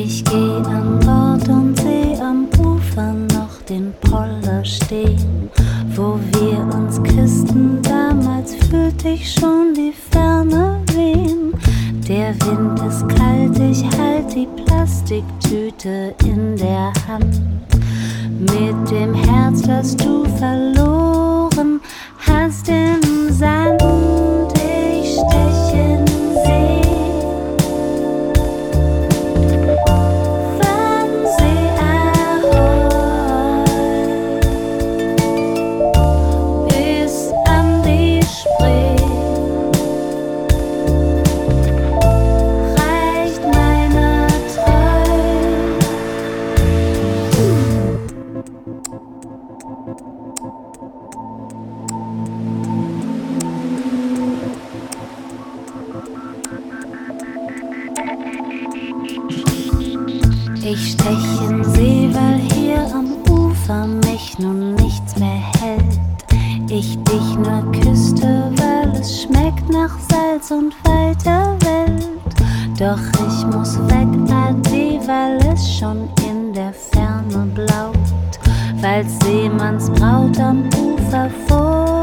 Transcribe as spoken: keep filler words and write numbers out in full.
Ich geh an Bord und seh am Ufer noch den Poller stehen, wo wir uns küssten. Damals fühlte ich schon die Ferne wehen. Der Wind ist kalt, ich halt die Plastiktüte in der Hand. Mit dem Herz, das du verloren hast im Sand. Ich stech in den See. Ich stech in See, weil hier am Ufer mich nun nichts mehr hält. Ich dich nur küsste, weil es schmeckt nach Salz und weiter Welt. Doch ich muss weg, ade, weil es schon in der Ferne blaut. Weil Seemannsbraut am Ufer vor